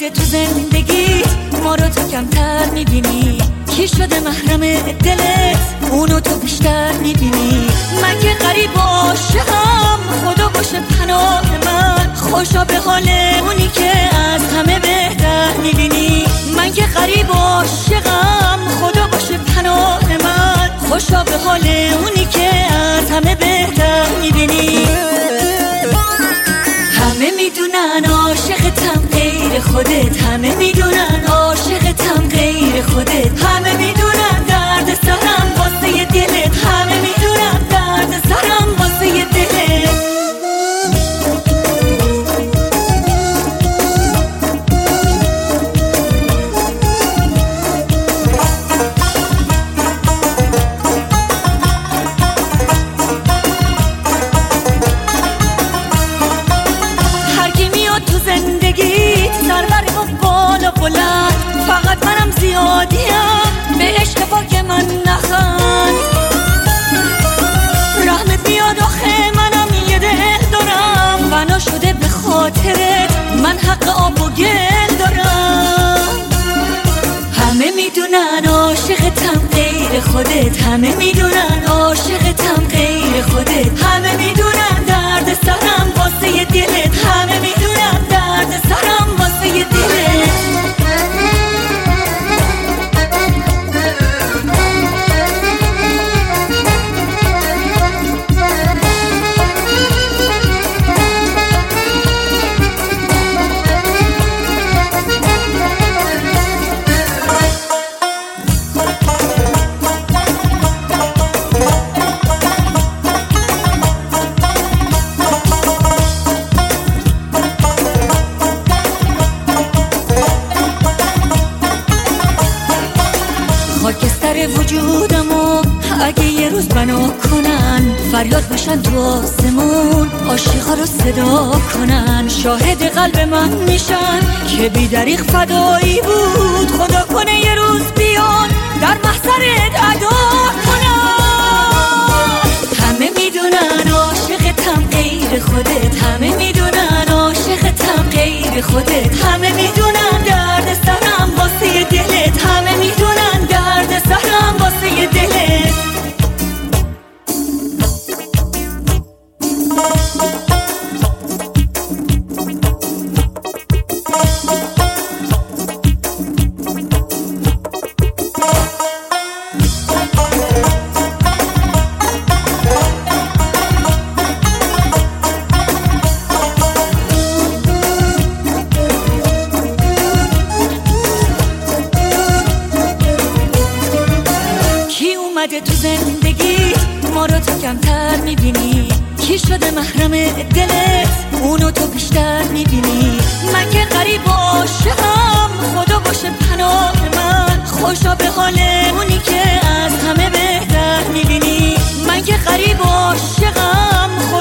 اومده تو زندگی ما رو تو کمتر میبینی، کی شده محرم دلت اونو تو بیشتر میبینی. من که غریب عاشقم خدا باشه پناه من، خوشا به حال اونی که از همه بهتر میبینی. من که غریب عاشقم خدا باشه پناه من، خوشا به حال اونی که از همه بهتر میبینی. همه میدونن عاشقتم غیر خودت، همه میدونن عاشقتم غیر خودت، همه میدونن درد سرم واسه دلت، همه میدونن درد سرم واسه دلت. فقط منم زیادیم به عشق پاک من نخند، رحمت بیاد آخه منم یه دل دارم، بنا شده به خاطرت من حق آب و گل دارم. همه میدونن عاشقتم غیر خودت، همه میدونن عاشقتم غیر خودت، همه میدونن درد سرم واسه دلت، همه میدونن درد سرم واسه دلت. خاکستر وجودمو اگه یه روز بنا کنن، فریاد بشن تو آسمون عاشقا رو صدا کنن، شاهد قلب من میشن که بی دریغ فدایی بود، خدا کنه یه روز بیان در محضرت ادا کنن. همه میدونن عاشقتم غیر خودت، همه میدونن عاشقتم غیر خودت، همه میدونن درد سرم واسه دلت، همه میدونن درد سرم واسه دلت. اومده تو زندگی ما رو تو کمتر میبینی، کی شده محرم دلت اونو تو بیشتر میبینی. من که غریب عاشقم خدا باشه پناه من، خوشا به حال اونی که از همه بهتر میبینی. من که غریب عاشقم